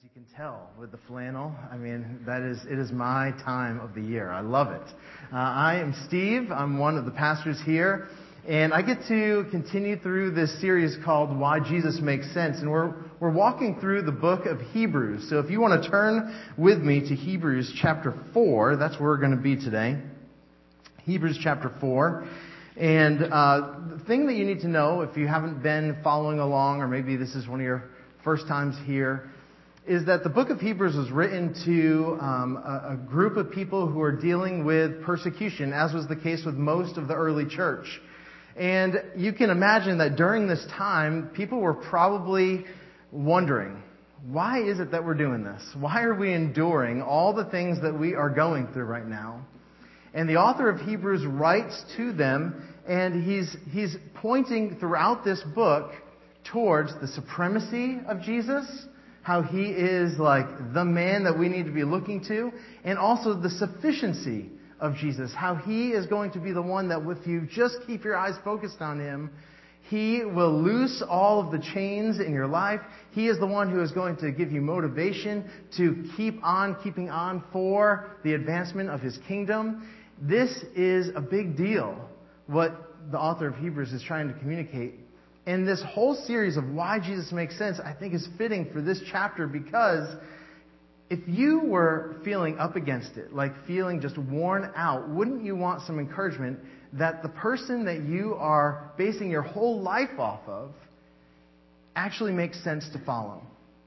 You can tell with the flannel. I mean, it is my time of the year. I love it. I am Steve. I'm one of the pastors here. And I get to continue through this series called Why Jesus Makes Sense. And we're walking through the book of Hebrews. So if you want to turn with me to Hebrews chapter 4, that's where we're going to be today. Hebrews chapter 4. And the thing that you need to know, if you haven't been following along, or maybe this is one of your first times here, is that the book of Hebrews was written to a group of people who are dealing with persecution, as was the case with most of the early church. And you can imagine that during this time, people were probably wondering, why is it that we're doing this? Why are we enduring all the things that we are going through right now? And the author of Hebrews writes to them, and he's pointing throughout this book towards the supremacy of Jesus, how he is like the man that we need to be looking to, and also the sufficiency of Jesus, how he is going to be the one that if you just keep your eyes focused on him, he will loose all of the chains in your life. He is the one who is going to give you motivation to keep on keeping on for the advancement of his kingdom. This is a big deal, what the author of Hebrews is trying to communicate. And this whole series of why Jesus makes sense, I think, is fitting for this chapter, because if you were feeling up against it, like feeling just worn out, wouldn't you want some encouragement that the person that you are basing your whole life off of actually makes sense to follow?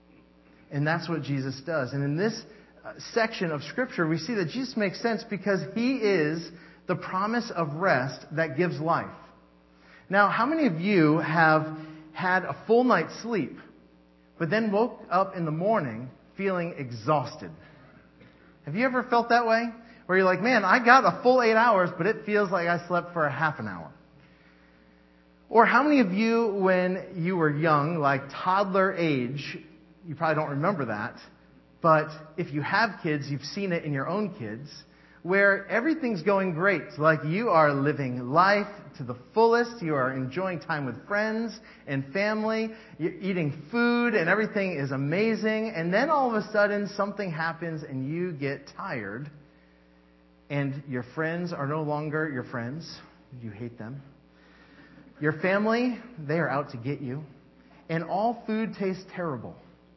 And that's what Jesus does. And in this section of Scripture, we see that Jesus makes sense because he is the promise of rest that gives life. Now, how many of you have had a full night's sleep, but then woke up in the morning feeling exhausted? Have you ever felt that way? Where you're like, man, I got a full 8 hours, but it feels like I slept for a half an hour. Or how many of you, when you were young, like toddler age, you probably don't remember that, but if you have kids, you've seen it in your own kids, where everything's going great. Like you are living life to the fullest. You are enjoying time with friends and family. You're eating food and everything is amazing. And then all of a sudden something happens and you get tired. And your friends are no longer your friends. You hate them. Your family, they are out to get you. And all food tastes terrible.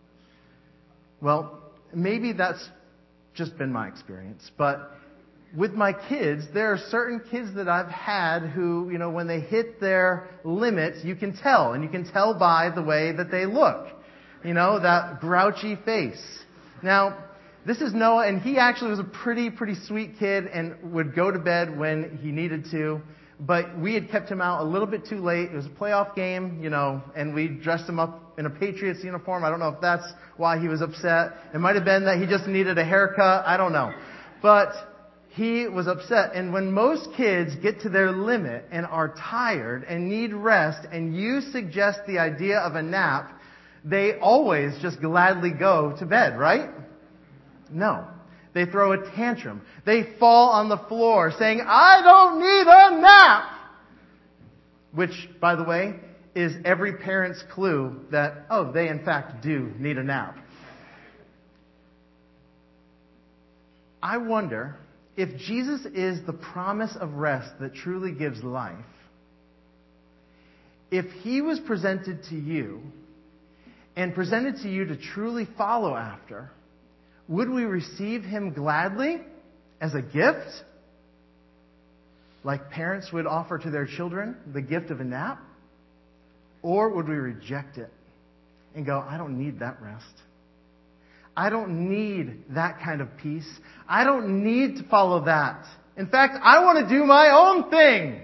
Well, maybe that's just been my experience, but with my kids, there are certain kids that I've had who, when they hit their limits, you can tell. And you can tell by the way that they look. That grouchy face. Now, this is Noah, and he actually was a pretty sweet kid and would go to bed when he needed to. But we had kept him out a little bit too late. It was a playoff game, and we dressed him up in a Patriots uniform. I don't know if that's why he was upset. It might have been that he just needed a haircut. I don't know. But he was upset. And when most kids get to their limit and are tired and need rest, and you suggest the idea of a nap, they always just gladly go to bed, right? No. They throw a tantrum. They fall on the floor saying, I don't need a nap! Which, by the way, is every parent's clue that, they in fact do need a nap. I wonder if Jesus is the promise of rest that truly gives life, if he was presented to you and presented to you to truly follow after, would we receive him gladly as a gift? Like parents would offer to their children the gift of a nap? Or would we reject it and go, I don't need that rest. I don't need that kind of peace. I don't need to follow that. In fact, I want to do my own thing.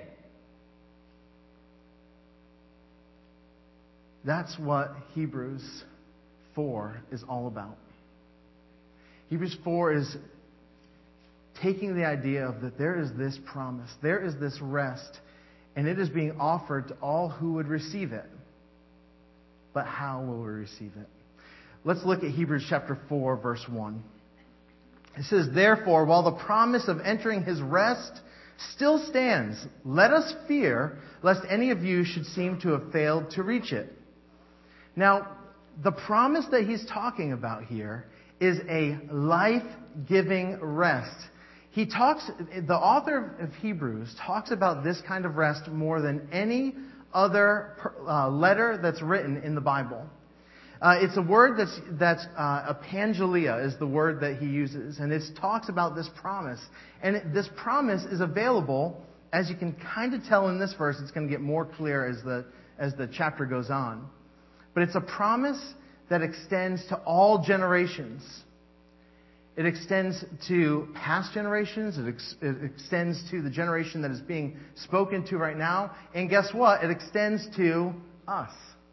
That's what Hebrews 4 is all about. Hebrews 4 is taking the idea of that there is this promise, there is this rest, and it is being offered to all who would receive it. But how will we receive it? Let's look at Hebrews chapter 4, verse 1. It says, Therefore, while the promise of entering his rest still stands, let us fear, lest any of you should seem to have failed to reach it. Now, the promise that he's talking about here is a life-giving rest. The author of Hebrews talks about this kind of rest more than any other letter that's written in the Bible. It's a word that's epangelia is the word that he uses, and it talks about this promise. And this promise is available, as you can kind of tell in this verse. It's going to get more clear as the chapter goes on. But it's a promise that extends to all generations. It extends to past generations. It extends to the generation that is being spoken to right now. And guess what? It extends to us.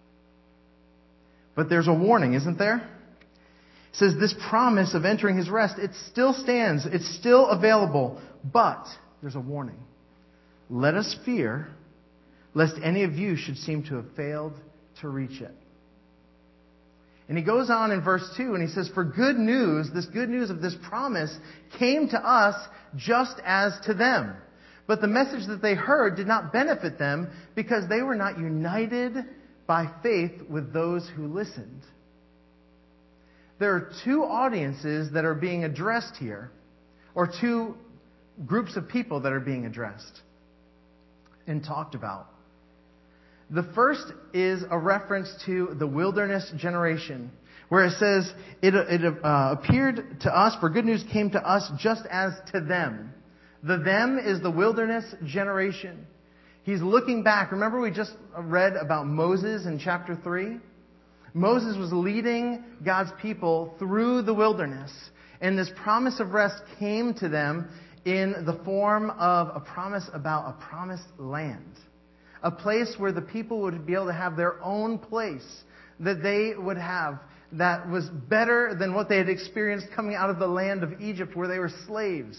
But there's a warning, isn't there? It says this promise of entering his rest, it still stands. It's still available. But there's a warning. Let us fear, lest any of you should seem to have failed to reach it. And he goes on in verse 2 and he says, for good news, this good news of this promise came to us just as to them. But the message that they heard did not benefit them because they were not united by faith with those who listened. There are two audiences that are being addressed here, or two groups of people that are being addressed and talked about. The first is a reference to the wilderness generation, where it says, it appeared to us, for good news came to us just as to them. The them is the wilderness generation. He's looking back. Remember we just read about Moses in chapter 3? Moses was leading God's people through the wilderness. And this promise of rest came to them in the form of a promise about a promised land. A place where the people would be able to have their own place that they would have that was better than what they had experienced coming out of the land of Egypt where they were slaves.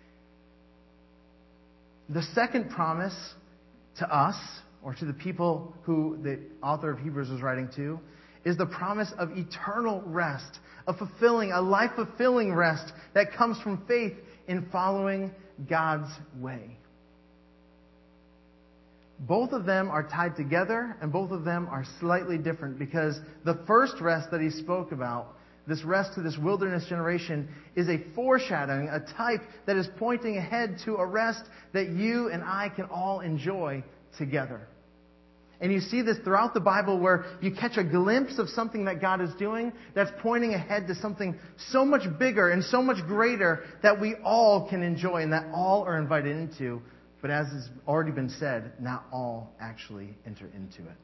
The second promise to us, or to the people who the author of Hebrews was writing to, is the promise of eternal rest, a life-fulfilling rest that comes from faith in following God's way. Both of them are tied together, and both of them are slightly different, because the first rest that he spoke about, this rest to this wilderness generation, is a foreshadowing, a type that is pointing ahead to a rest that you and I can all enjoy together. And you see this throughout the Bible where you catch a glimpse of something that God is doing that's pointing ahead to something so much bigger and so much greater that we all can enjoy and that all are invited into. But as has already been said, not all actually enter into it.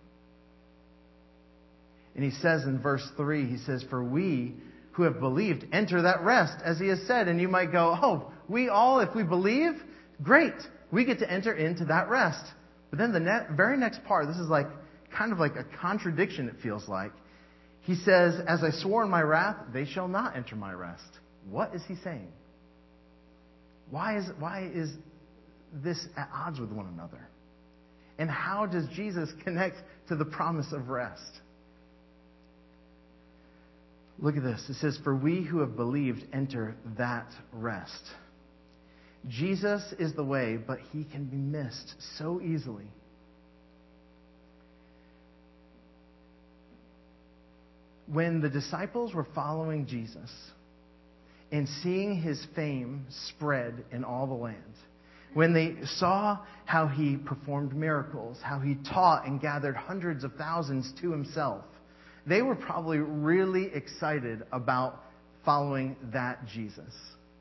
And he says in verse 3, he says, for we who have believed enter that rest, as he has said. And you might go, oh, we all, if we believe, great, we get to enter into that rest. But then the very next part, this is kind of like a contradiction, it feels like. He says, as I swore in my wrath, they shall not enter my rest. What is he saying? Why is this at odds with one another? And how does Jesus connect to the promise of rest? Look at this. It says, for we who have believed enter that rest. Jesus is the way, but he can be missed so easily. When the disciples were following Jesus and seeing his fame spread in all the land, when they saw how he performed miracles, how he taught and gathered hundreds of thousands to himself, they were probably really excited about following that Jesus.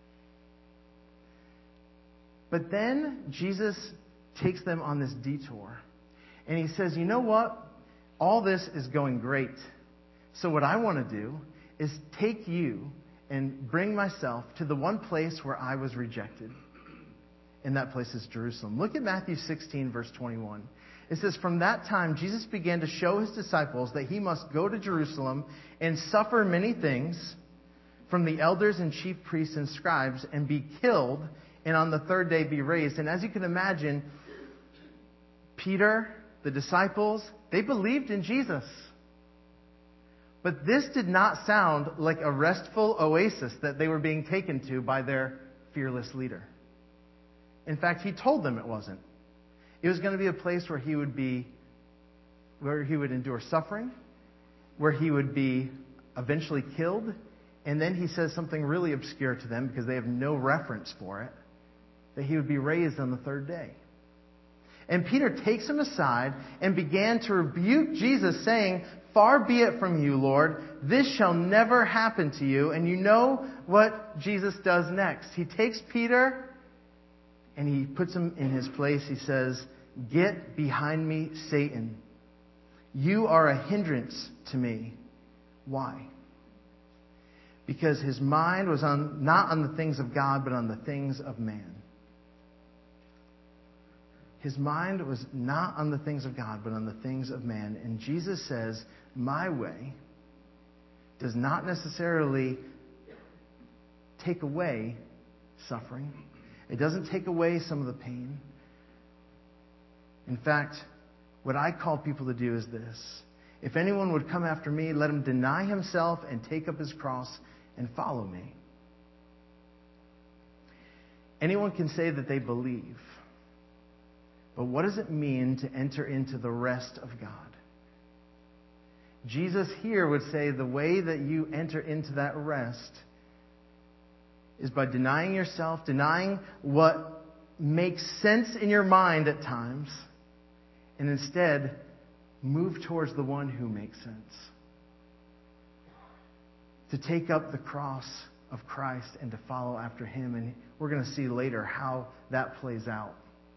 But then Jesus takes them on this detour. And he says, you know what? All this is going great. So what I want to do is take you and bring myself to the one place where I was rejected. And that place is Jerusalem. Look at Matthew 16, verse 21. It says, from that time, Jesus began to show his disciples that he must go to Jerusalem and suffer many things from the elders and chief priests and scribes and be killed, and on the third day be raised. And as you can imagine, Peter, the disciples, they believed in Jesus. But this did not sound like a restful oasis that they were being taken to by their fearless leader. In fact, he told them it wasn't. It was going to be a place where he would endure suffering, where he would be eventually killed. And then he says something really obscure to them because they have no reference for it, that he would be raised on the third day. And Peter takes him aside and began to rebuke Jesus, saying, "Far be it from you, Lord. This shall never happen to you." And you know what Jesus does next. He takes Peter and he puts him in his place. He says, "Get behind me, Satan. You are a hindrance to me." Why? Because his mind was not on the things of God, but on the things of man. His mind was not on the things of God, but on the things of man. And Jesus says, my way does not necessarily take away suffering. It doesn't take away some of the pain. In fact, what I call people to do is this. If anyone would come after me, let him deny himself and take up his cross and follow me. Anyone can say that they believe. But what does it mean to enter into the rest of God? Jesus here would say the way that you enter into that rest is by denying yourself, denying what makes sense in your mind at times, and instead move towards the one who makes sense. To take up the cross of Christ and to follow after him. And we're going to see later how that plays out.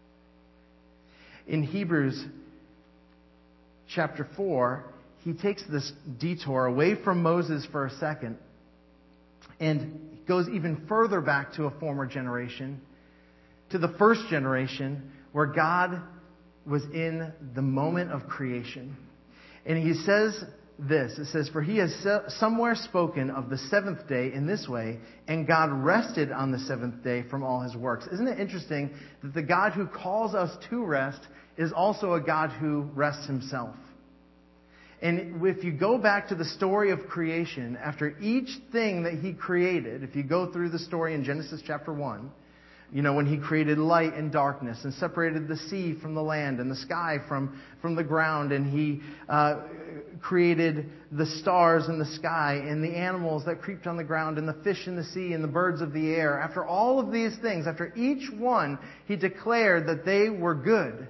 In Hebrews chapter 4, he takes this detour away from Moses for a second and goes even further back to a former generation, to the first generation, where God was in the moment of creation. And he says this, it says, "For he has somewhere spoken of the seventh day in this way, and God rested on the seventh day from all his works." Isn't it interesting that the God who calls us to rest is also a God who rests himself? And if you go back to the story of creation, after each thing that he created, if you go through the story in Genesis chapter 1, you know, when he created light and darkness and separated the sea from the land and the sky from the ground, and he created the stars in the sky and the animals that creeped on the ground and the fish in the sea and the birds of the air. After all of these things, after each one, he declared that they were good.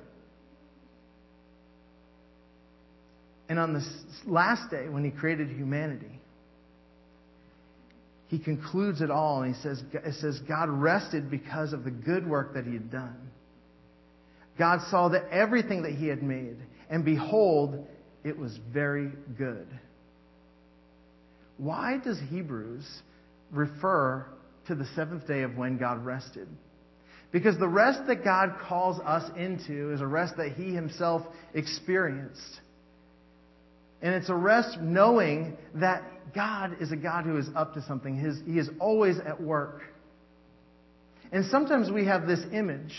And on the last day, when he created humanity, he concludes it all, and it says, God rested because of the good work that he had done. God saw that everything that he had made, and behold, it was very good. Why does Hebrews refer to the seventh day of when God rested? Because the rest that God calls us into is a rest that he himself experienced. And it's a rest knowing that God is a God who is up to something. He is always at work. And sometimes we have this image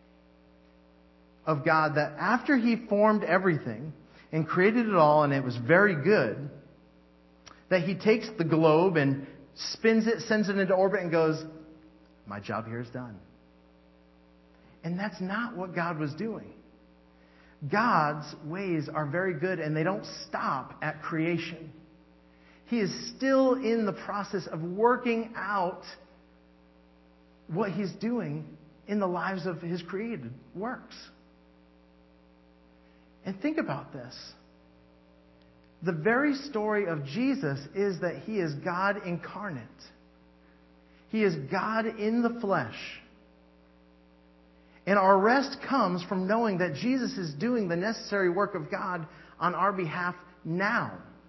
of God that after he formed everything and created it all and it was very good, that he takes the globe and spins it, sends it into orbit and goes, my job here is done. And that's not what God was doing. God's ways are very good, and they don't stop at creation. He is still in the process of working out what he's doing in the lives of his created works. And think about this. The very story of Jesus is that he is God incarnate. He is God in the flesh. And our rest comes from knowing that Jesus is doing the necessary work of God on our behalf now.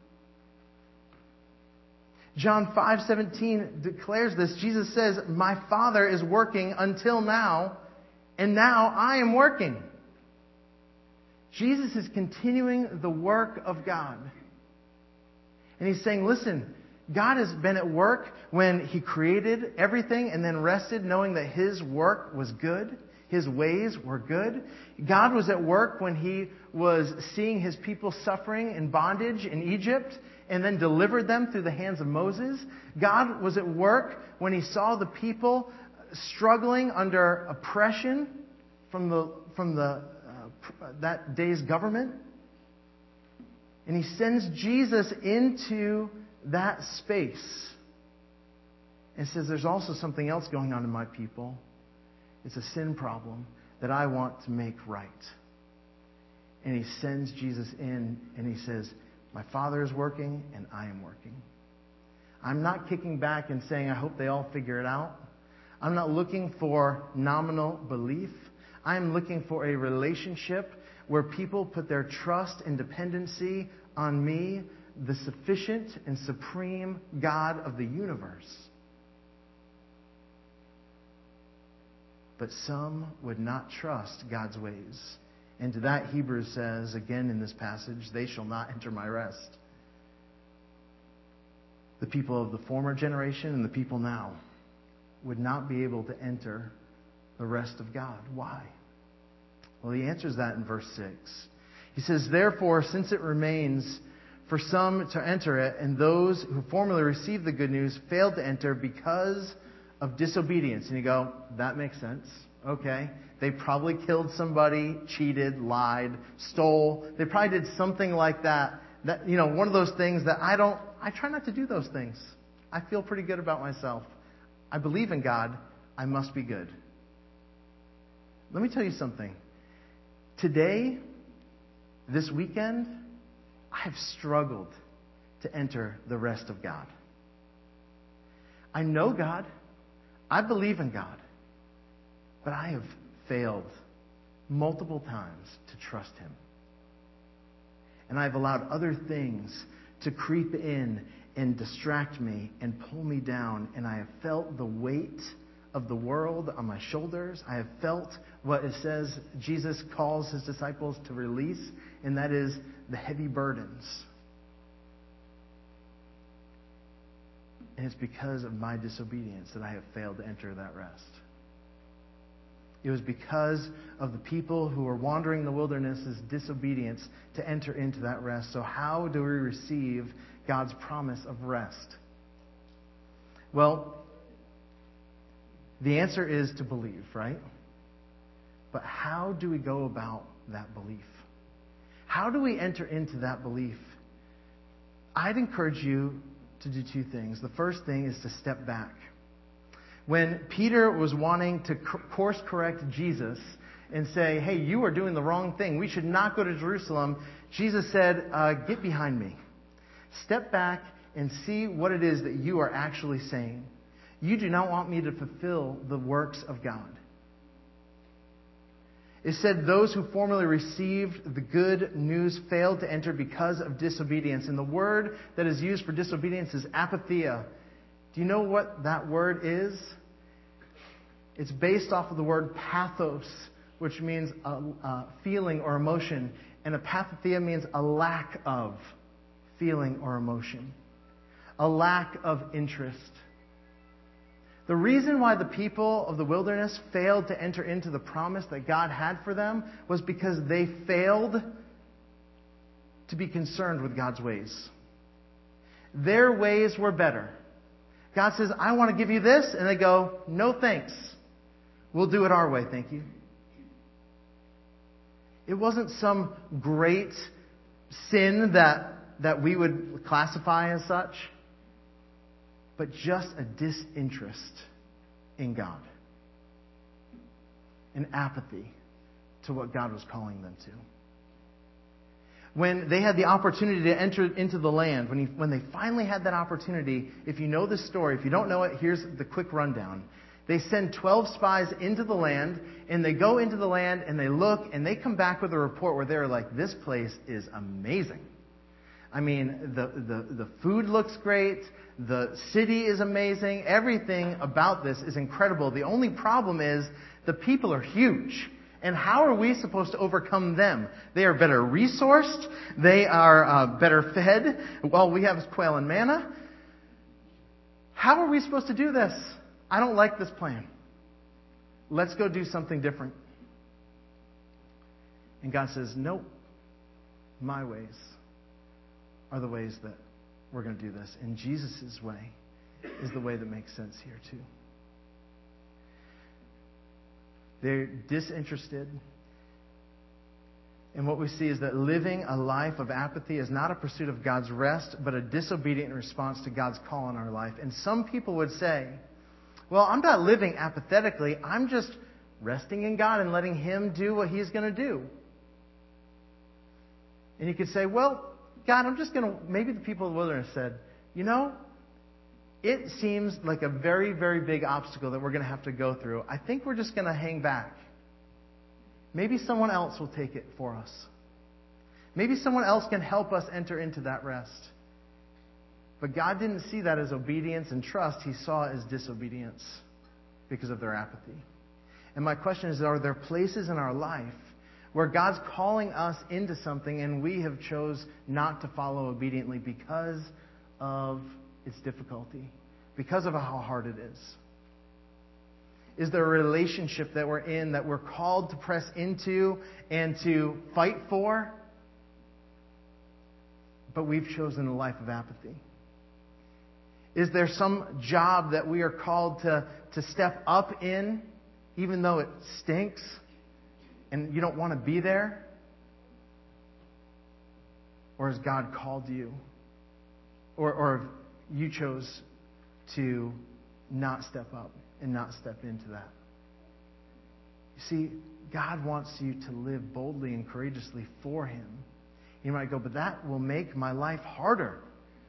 John 5:17 declares this. Jesus says, my Father is working until now, and now I am working. Jesus is continuing the work of God. And he's saying, listen, God has been at work when he created everything and then rested knowing that his work was good. His ways were good. God was at work when he was seeing his people suffering in bondage in Egypt and then delivered them through the hands of Moses. God was at work when he saw the people struggling under oppression from that day's government. And he sends Jesus into that space and says, there's also something else going on in my people. It's a sin problem that I want to make right. And he sends Jesus in and he says, my Father is working and I am working. I'm not kicking back and saying, I hope they all figure it out. I'm not looking for nominal belief. I'm looking for a relationship where people put their trust and dependency on me, the sufficient and supreme God of the universe. But some would not trust God's ways. And to that, Hebrews says, again in this passage, they shall not enter my rest. The people of the former generation and the people now would not be able to enter the rest of God. Why? Well, he answers that in verse 6. He says, therefore, since it remains for some to enter it, and those who formerly received the good news failed to enter because of disobedience. And you go, that makes sense. Okay. They probably killed somebody, cheated, lied, stole. They probably did something like that. That, one of those things that I try not to do those things. I feel pretty good about myself. I believe in God. I must be good. Let me tell you something. Today, this weekend, I have struggled to enter the rest of God. I know God. I believe in God. But I have failed multiple times to trust Him. And I've allowed other things to creep in and distract me and pull me down. And I have felt the weight of the world on my shoulders. I have felt what it says Jesus calls His disciples to release, and that is the heavy burdens. And it's because of my disobedience that I have failed to enter that rest. It was because of the people who were wandering the wilderness's disobedience to enter into that rest. So how do we receive God's promise of rest? Well, the answer is to believe, right? But how do we go about that belief? How do we enter into that belief? I'd encourage you to do two things. The first thing is to step back. When Peter was wanting to course correct Jesus and say, hey, you are doing the wrong thing. We should not go to Jerusalem. Jesus said, get behind me. Step back and see what it is that you are actually saying. You do not want me to fulfill the works of God. It said those who formerly received the good news failed to enter because of disobedience. And the word that is used for disobedience is apatheia. Do you know what that word is? It's based off of the word pathos, which means a feeling or emotion. And apatheia means a lack of feeling or emotion. A lack of interest. The reason why the people of the wilderness failed to enter into the promise that God had for them was because they failed to be concerned with God's ways. Their ways were better. God says, I want to give you this. And they go, no thanks. We'll do it our way, thank you. It wasn't some great sin that we would classify as such, but just a disinterest in God. An apathy to what God was calling them to. When they had the opportunity to enter into the land, when they finally had that opportunity, if you know this story, if you don't know it, here's the quick rundown. They send 12 spies into the land, and they go into the land, and they look, and they come back with a report where they're like, this place is amazing. I mean, the food looks great. The city is amazing. Everything about this is incredible. The only problem is the people are huge. And how are we supposed to overcome them? They are better resourced. They are better fed. All we have is quail and manna. How are we supposed to do this? I don't like this plan. Let's go do something different. And God says, nope. My ways are the ways that we're going to do this. And Jesus' way is the way that makes sense here too. They're disinterested And what we see is that living a life of apathy is not a pursuit of God's rest, but a disobedient response to God's call in our life. And some people would say, well, I'm not living apathetically. I'm just resting in God and letting Him do what He's going to do. And you could say, well, God, I'm just going to... Maybe the people of the wilderness said, it seems like a very, very big obstacle that we're going to have to go through. I think we're just going to hang back. Maybe someone else will take it for us. Maybe someone else can help us enter into that rest. But God didn't see that as obedience and trust. He saw it as disobedience because of their apathy. And my question is, are there places in our life where God's calling us into something and we have chose not to follow obediently because of its difficulty, because of how hard it is? Is there a relationship that we're in that we're called to press into and to fight for, but we've chosen a life of apathy? Is there some job that we are called to step up in, even though it stinks and you don't want to be there? Or has God called you? Or you chose to not step up and not step into that? You see, God wants you to live boldly and courageously for Him. You might go, but that will make my life harder.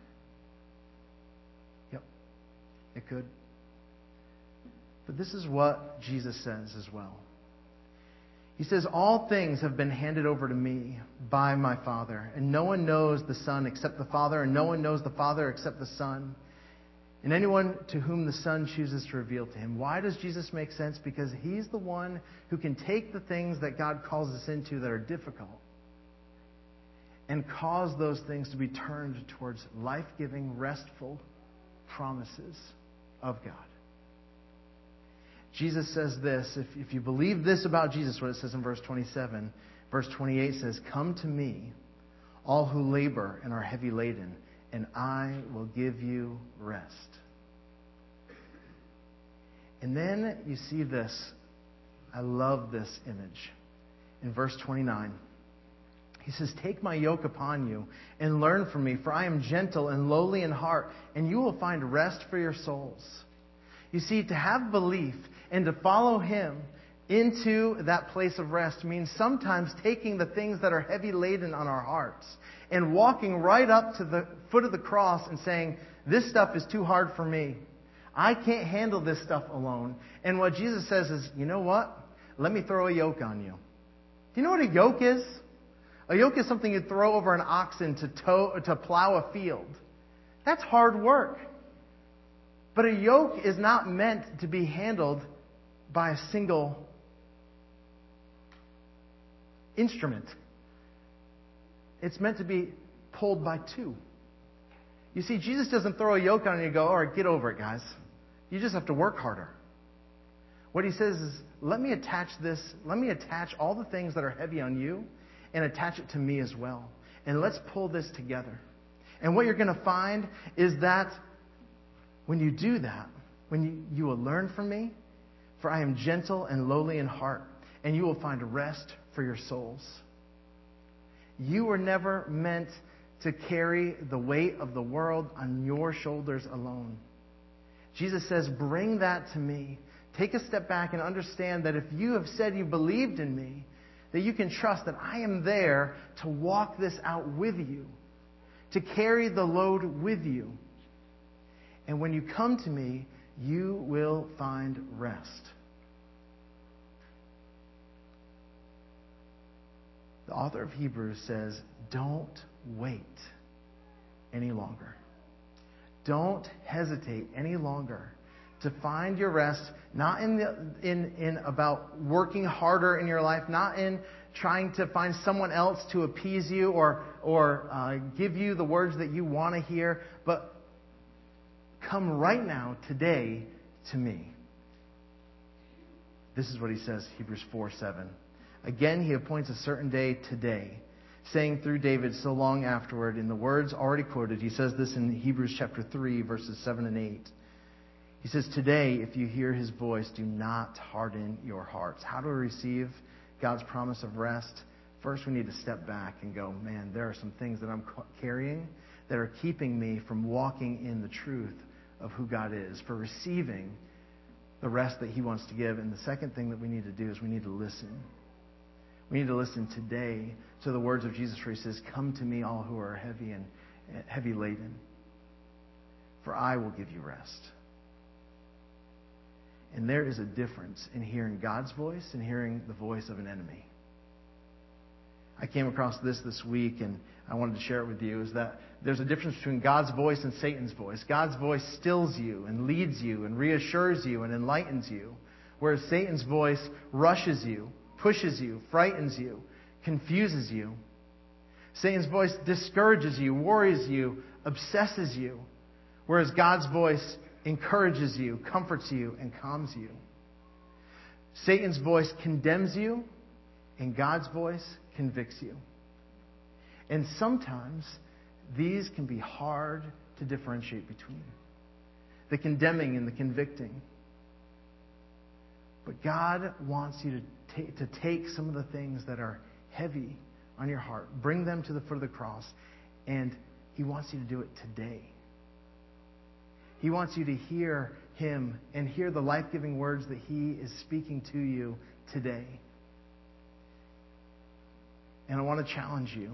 Yep, it could. But this is what Jesus says as well. He says, all things have been handed over to me by my Father, and no one knows the Son except the Father, and no one knows the Father except the Son, and anyone to whom the Son chooses to reveal to Him. Why does Jesus make sense? Because He's the one who can take the things that God calls us into that are difficult and cause those things to be turned towards life-giving, restful promises of God. Jesus says this, if you believe this about Jesus, what it says in verse 27, verse 28 says, come to me, all who labor and are heavy laden, and I will give you rest. And then you see this. I love this image. In verse 29, He says, take my yoke upon you and learn from me, for I am gentle and lowly in heart, and you will find rest for your souls. You see, to have belief and to follow Him into that place of rest means sometimes taking the things that are heavy laden on our hearts and walking right up to the foot of the cross and saying, this stuff is too hard for me. I can't handle this stuff alone. And what Jesus says is, you know what? Let me throw a yoke on you. Do you know what a yoke is? A yoke is something you throw over an oxen to plow a field. That's hard work. But a yoke is not meant to be handled by a single instrument. It's meant to be pulled by two. You see, Jesus doesn't throw a yoke on you and go, all right, get over it, guys. You just have to work harder. What He says is, let me attach all the things that are heavy on you and attach it to me as well. And let's pull this together. And what you're going to find is that when you do that, when you will learn from me, for I am gentle and lowly in heart, and you will find rest for your souls. You were never meant to carry the weight of the world on your shoulders alone. Jesus says, bring that to me. Take a step back and understand that if you have said you believed in me, that you can trust that I am there to walk this out with you, to carry the load with you. And when you come to me, you will find rest. The author of Hebrews says, don't wait any longer. Don't hesitate any longer to find your rest, not in about working harder in your life, not in trying to find someone else to appease you or give you the words that you want to hear, but come right now, today, to me. This is what he says, Hebrews 4:7. Again, He appoints a certain day today, saying through David so long afterward, in the words already quoted. He says this in Hebrews chapter 3, verses 7 and 8. He says, today, if you hear His voice, do not harden your hearts. How do we receive God's promise of rest? First, we need to step back and go, man, there are some things that I'm carrying that are keeping me from walking in the truth of who God is, for receiving the rest that He wants to give. And the second thing that we need to do is we need to listen. We need to listen today to the words of Jesus where He says, come to me, all who are heavy laden, for I will give you rest. And there is a difference in hearing God's voice and hearing the voice of an enemy. I came across this week, and I wanted to share it with you, is that there's a difference between God's voice and Satan's voice. God's voice stills you and leads you and reassures you and enlightens you, whereas Satan's voice rushes you, pushes you, frightens you, confuses you. Satan's voice discourages you, worries you, obsesses you, whereas God's voice encourages you, comforts you, and calms you. Satan's voice condemns you, and God's voice convicts you. And sometimes these can be hard to differentiate between, the condemning and the convicting. But God wants you to take some of the things that are heavy on your heart, bring them to the foot of the cross, and He wants you to do it today. He wants you to hear Him and hear the life-giving words that He is speaking to you today. And I want to challenge you.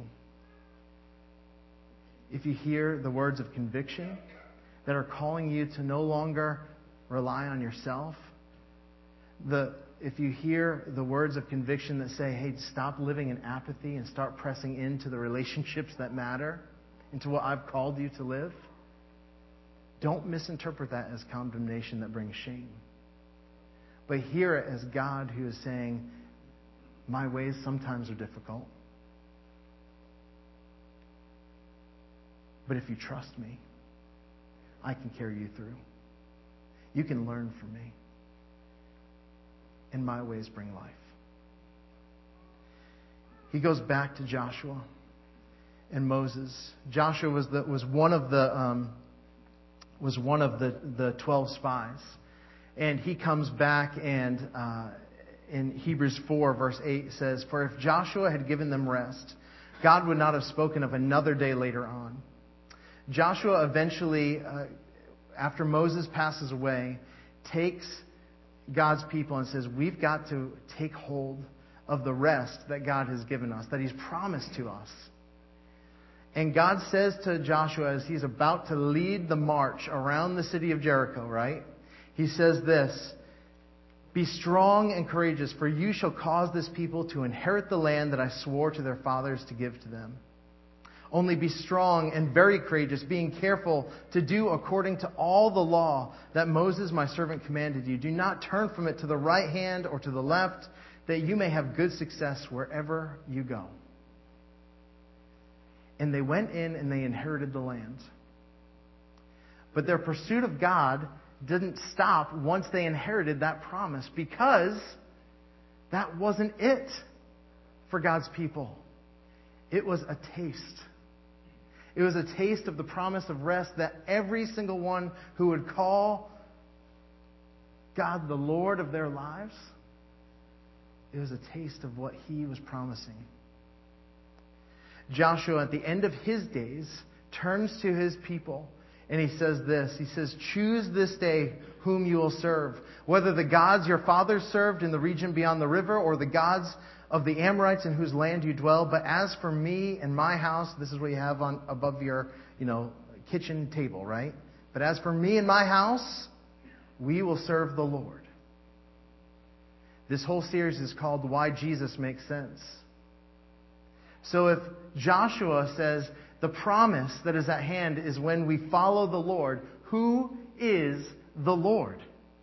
If you hear the words of conviction that are calling you to no longer rely on yourself, if you hear the words of conviction that say, hey, stop living in apathy and start pressing into the relationships that matter, into what I've called you to live, don't misinterpret that as condemnation that brings shame. But hear it as God who is saying, my ways sometimes are difficult. But if you trust me, I can carry you through. You can learn from me. And my ways bring life. He goes back to Joshua and Moses. Joshua was one of the 12 spies, and he comes back, and in Hebrews 4 verse 8 says, "For if Joshua had given them rest, God would not have spoken of another day later on." Joshua eventually, after Moses passes away, takes God's people and says, we've got to take hold of the rest that God has given us, that He's promised to us. And God says to Joshua as he's about to lead the march around the city of Jericho, right? He says this, "Be strong and courageous, for you shall cause this people to inherit the land that I swore to their fathers to give to them. Only be strong and very courageous, being careful to do according to all the law that Moses my servant commanded you. Do not turn from it to the right hand or to the left, that you may have good success wherever you go." And they went in and they inherited the land. But their pursuit of God didn't stop once they inherited that promise, because that wasn't it for God's people. It was a taste. It was a taste of the promise of rest that every single one who would call God the Lord of their lives, it was a taste of what He was promising. Joshua, at the end of his days, turns to his people and he says this. He says, "Choose this day whom you will serve, whether the gods your fathers served in the region beyond the river, or the gods of the Amorites in whose land you dwell. But as for me and my house," this is what you have on above your, kitchen table, right? "But as for me and my house, we will serve the Lord." This whole series is called Why Jesus Makes Sense. So if Joshua says the promise that is at hand is when we follow the Lord, who is the Lord?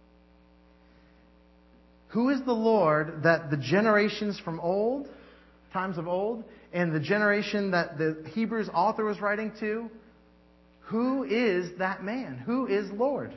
Who is the Lord that the generations from old, times of old, and the generation that the Hebrews author was writing to, who is that man? Who is Lord?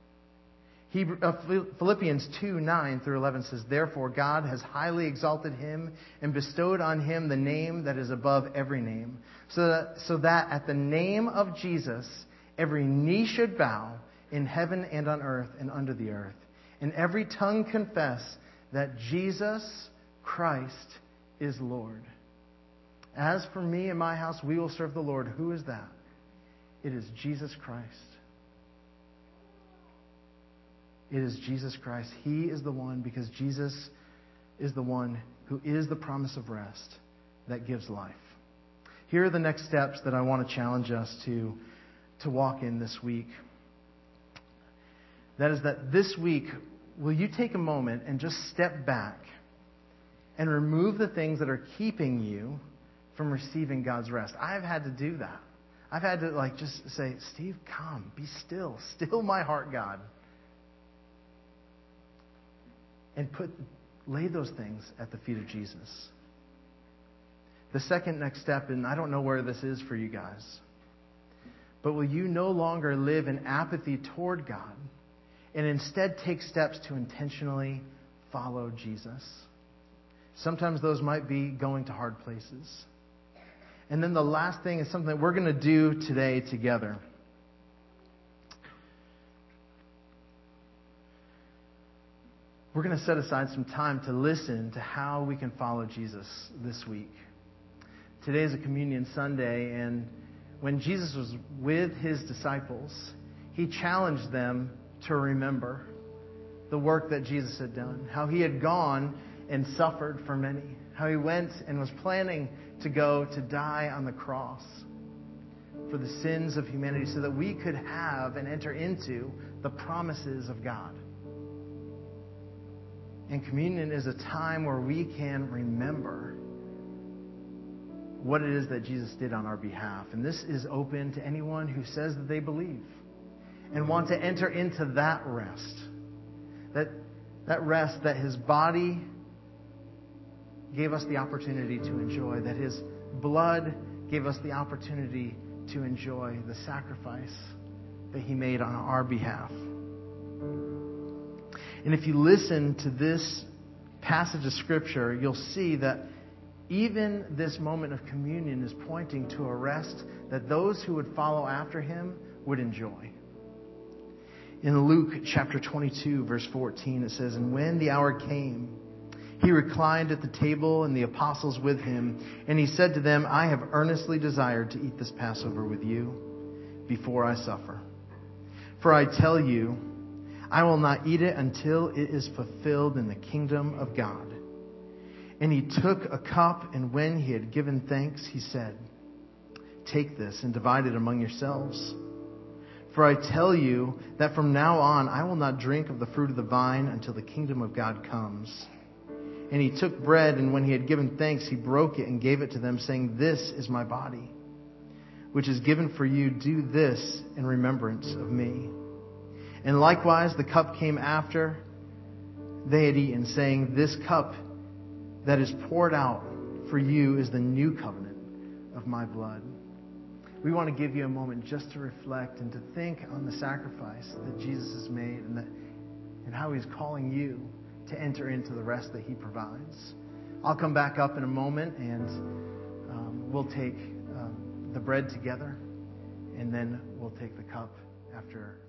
Philippians 2:9 through 11 says, "Therefore God has highly exalted Him and bestowed on Him the name that is above every name, so that at the name of Jesus every knee should bow in heaven and on earth and under the earth, and every tongue confess that Jesus Christ is Lord, As for me and my house, we will serve the Lord. Who is that? It is Jesus Christ. It is Jesus Christ. He is the one, because Jesus is the one who is the promise of rest that gives life. Here are the next steps that I want to challenge us to walk in this week. That is that this week, will you take a moment and just step back and remove the things that are keeping you from receiving God's rest? I've had to do that. I've had to just say, Steve, come, be still. Still my heart, God. And lay those things at the feet of Jesus. The second next step, and I don't know where this is for you guys, but will you no longer live in apathy toward God and instead take steps to intentionally follow Jesus? Sometimes those might be going to hard places. And then the last thing is something that we're going to do today together. We're going to set aside some time to listen to how we can follow Jesus this week. Today is a Communion Sunday, and when Jesus was with his disciples, he challenged them to remember the work that Jesus had done, how he had gone and suffered for many, how he went and was planning to go to die on the cross for the sins of humanity so that we could have and enter into the promises of God. And communion is a time where we can remember what it is that Jesus did on our behalf. And this is open to anyone who says that they believe and want to enter into that rest. That rest that his body gave us the opportunity to enjoy, that his blood gave us the opportunity to enjoy, the sacrifice that he made on our behalf. And if you listen to this passage of Scripture, you'll see that even this moment of communion is pointing to a rest that those who would follow after him would enjoy. In Luke chapter 22, verse 14, it says, "And when the hour came, he reclined at the table and the apostles with him. And he said to them, I have earnestly desired to eat this Passover with you before I suffer. For I tell you, I will not eat it until it is fulfilled in the kingdom of God. And he took a cup, and when he had given thanks, he said, Take this and divide it among yourselves. For I tell you that from now on I will not drink of the fruit of the vine until the kingdom of God comes. And he took bread, and when he had given thanks, he broke it and gave it to them, saying, This is my body, which is given for you. Do this in remembrance of me. And likewise the cup came after they had eaten, saying, This cup that is poured out for you is the new covenant of my blood. We want to give you a moment just to reflect and to think on the sacrifice that Jesus has made and how he's calling you to enter into the rest that he provides. I'll come back up in a moment, and we'll take the bread together, and then we'll take the cup after